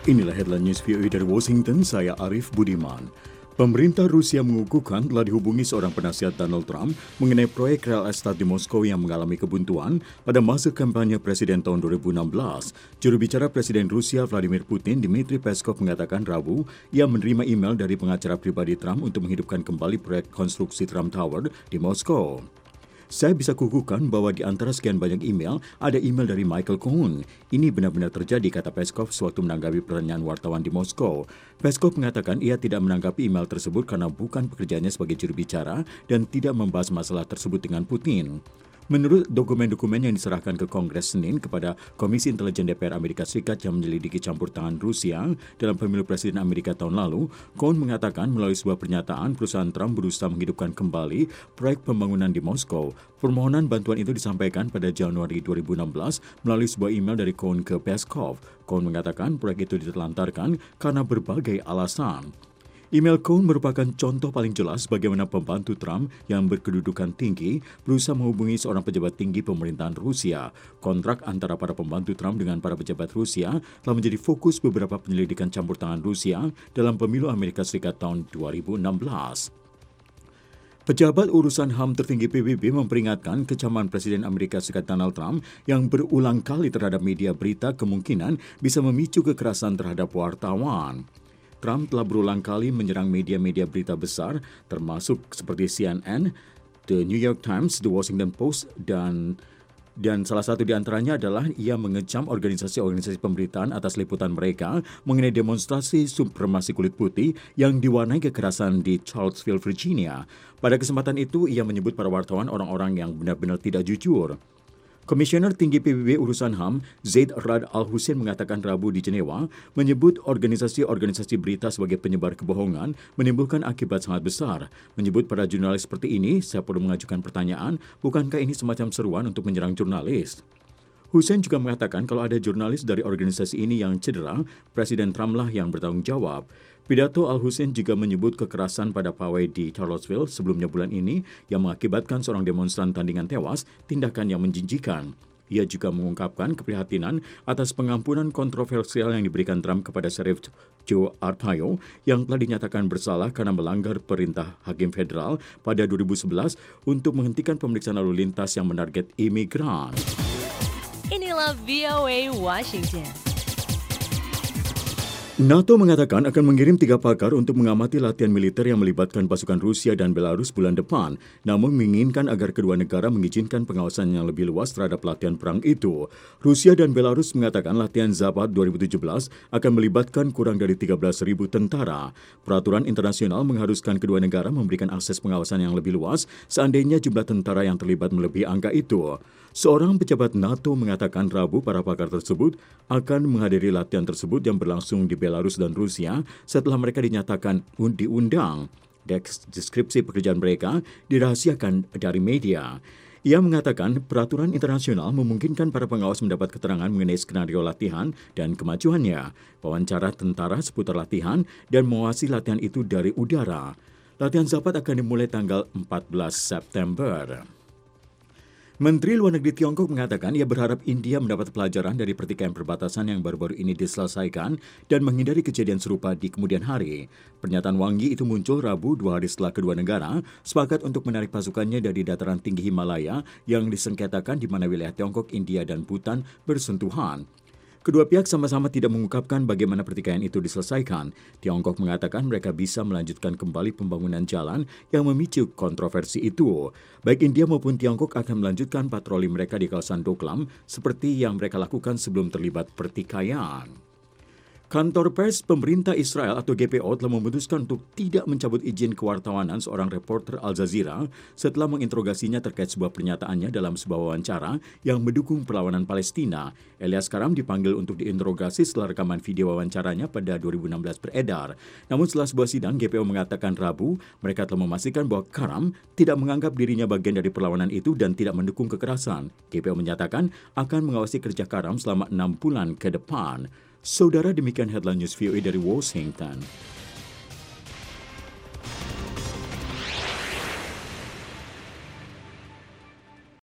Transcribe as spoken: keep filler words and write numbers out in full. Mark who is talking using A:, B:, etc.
A: Inilah headline news V O A dari Washington, saya Arif Budiman. Pemerintah Rusia mengukuhkan telah dihubungi seorang penasihat Donald Trump mengenai proyek rel estat di Moskow yang mengalami kebuntuan pada masa kampanye Presiden tahun dua ribu enam belas. Juru bicara Presiden Rusia Vladimir Putin, Dmitry Peskov, mengatakan Rabu ia menerima email dari pengacara pribadi Trump untuk menghidupkan kembali proyek konstruksi Trump Tower di Moskow. Saya bisa kukuhkan bahwa di antara sekian banyak email, ada email dari Michael Cohen. Ini benar-benar terjadi, kata Peskov sewaktu menanggapi pertanyaan wartawan di Moskow. Peskov mengatakan ia tidak menanggapi email tersebut karena bukan pekerjaannya sebagai juru bicara dan tidak membahas masalah tersebut dengan Putin. Menurut dokumen-dokumen yang diserahkan ke Kongres Senin kepada Komisi Intelijen D P R Amerika Serikat yang menyelidiki campur tangan Rusia dalam pemilu Presiden Amerika tahun lalu, Cohen mengatakan melalui sebuah pernyataan perusahaan Trump berusaha menghidupkan kembali proyek pembangunan di Moskow. Permohonan bantuan itu disampaikan pada Januari dua ribu enam belas melalui sebuah email dari Cohen ke Peskov. Cohen mengatakan proyek itu ditelantarkan karena berbagai alasan. Email Cohen merupakan contoh paling jelas bagaimana pembantu Trump yang berkedudukan tinggi berusaha menghubungi seorang pejabat tinggi pemerintahan Rusia. Kontrak antara para pembantu Trump dengan para pejabat Rusia telah menjadi fokus beberapa penyelidikan campur tangan Rusia dalam pemilu Amerika Serikat tahun dua ribu enam belas. Pejabat urusan H A M tertinggi P B B memperingatkan kecaman Presiden Amerika Serikat Donald Trump yang berulang kali terhadap media berita kemungkinan bisa memicu kekerasan terhadap wartawan. Trump telah berulang kali menyerang media-media berita besar, termasuk seperti C N N, The New York Times, The Washington Post, dan dan salah satu di antaranya adalah ia mengecam organisasi-organisasi pemberitaan atas liputan mereka mengenai demonstrasi supremasi kulit putih yang diwarnai kekerasan di Charlottesville, Virginia. Pada kesempatan itu, ia menyebut para wartawan orang-orang yang benar-benar tidak jujur. Komisioner Tinggi P B B Urusan H A M, Zaid Rad Al-Hussein, mengatakan Rabu di Jenewa, menyebut organisasi-organisasi berita sebagai penyebar kebohongan menimbulkan akibat sangat besar. Menyebut para jurnalis seperti ini, saya perlu mengajukan pertanyaan, bukankah ini semacam seruan untuk menyerang jurnalis? Hussein juga mengatakan kalau ada jurnalis dari organisasi ini yang cedera, Presiden Trump lah yang bertanggung jawab. Pidato Al-Hussein juga menyebut kekerasan pada pawai di Charlottesville sebelumnya bulan ini yang mengakibatkan seorang demonstran tandingan tewas, tindakan yang menjijikkan. Ia juga mengungkapkan keprihatinan atas pengampunan kontroversial yang diberikan Trump kepada Sheriff Joe Arpaio yang telah dinyatakan bersalah karena melanggar perintah hakim federal pada dua ribu sebelas untuk menghentikan pemeriksaan lalu lintas yang menarget imigran.
B: Inilah V O A Washington.
A: NATO mengatakan akan mengirim tiga pakar untuk mengamati latihan militer yang melibatkan pasukan Rusia dan Belarus bulan depan, namun menginginkan agar kedua negara mengizinkan pengawasan yang lebih luas terhadap latihan perang itu. Rusia dan Belarus mengatakan latihan Zapad dua ribu tujuh belas akan melibatkan kurang dari tiga belas ribu tentara. Peraturan internasional mengharuskan kedua negara memberikan akses pengawasan yang lebih luas seandainya jumlah tentara yang terlibat melebihi angka itu. Seorang pejabat NATO mengatakan Rabu para pakar tersebut akan menghadiri latihan tersebut yang berlangsung di Belarus dan Rusia setelah mereka dinyatakan diundang. Deskripsi pekerjaan mereka dirahasiakan dari media. Ia mengatakan peraturan internasional memungkinkan para pengawas mendapat keterangan mengenai skenario latihan dan kemajuannya, wawancara tentara seputar latihan, dan mengawasi latihan itu dari udara. Latihan Zapad akan dimulai tanggal empat belas September. Menteri Luar Negeri Tiongkok mengatakan ia berharap India mendapat pelajaran dari pertikaian perbatasan yang baru-baru ini diselesaikan dan menghindari kejadian serupa di kemudian hari. Pernyataan Wang Yi itu muncul Rabu dua hari setelah kedua negara sepakat untuk menarik pasukannya dari dataran tinggi Himalaya yang disengketakan di mana wilayah Tiongkok, India, dan Bhutan bersentuhan. Kedua pihak sama-sama tidak mengungkapkan bagaimana pertikaian itu diselesaikan. Tiongkok mengatakan mereka bisa melanjutkan kembali pembangunan jalan yang memicu kontroversi itu. Baik India maupun Tiongkok akan melanjutkan patroli mereka di kawasan Doklam seperti yang mereka lakukan sebelum terlibat pertikaian. Kantor pers pemerintah Israel atau G P O telah memutuskan untuk tidak mencabut izin kewartawanan seorang reporter Al Jazeera setelah menginterogasinya terkait sebuah pernyataannya dalam sebuah wawancara yang mendukung perlawanan Palestina. Elias Karam dipanggil untuk diinterogasi setelah rekaman video wawancaranya pada dua ribu enam belas beredar. Namun setelah sebuah sidang, G P O mengatakan Rabu mereka telah memastikan bahwa Karam tidak menganggap dirinya bagian dari perlawanan itu dan tidak mendukung kekerasan. G P O menyatakan akan mengawasi kerja Karam selama enam bulan ke depan. Saudara, demikian headline news V O A dari Washington.